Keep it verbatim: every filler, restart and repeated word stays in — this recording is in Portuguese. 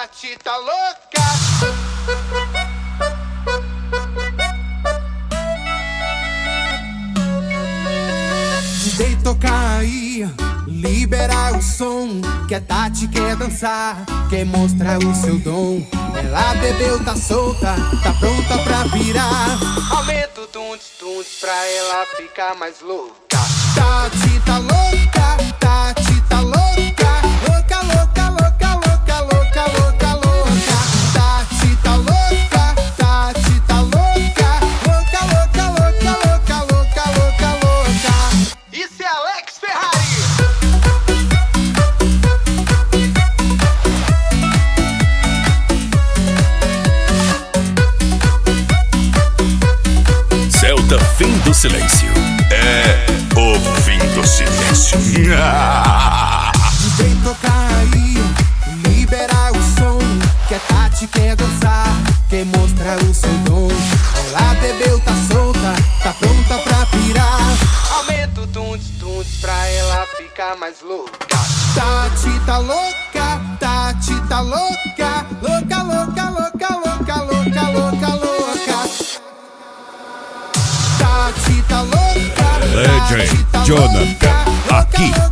Tati tá louca. D J tocar aí, liberar o som, que a Tati quer dançar, quer mostrar o seu dom. Ela bebeu, tá solta, tá pronta pra virar. Aumenta o tuntes-tuntes pra ela ficar mais louca. Tati tá louca, Tati tá louca. Louca, louca, louca, louca, louca, louca, louca. Tati tá louca, Tati tá louca. Louca, louca, louca, louca, louca, louca, louca. Isso é Alex Ferrari. Celta, fim do silêncio. É o fim do silêncio. D J tocar aí, liberar o som, que a Tati quer dançar, quer mostrar o seu dom. Ela bebeu, tá solta, tá pronta pra pirar. Aumenta o tuntes-tuntes pra ela ficar mais louca. Tati tá louca, Tati tá louca. Louca, louca, louca, louca, louca, louca, louca. Tati tá louca, D J Tati tá Jonathan, louca, aqui louca,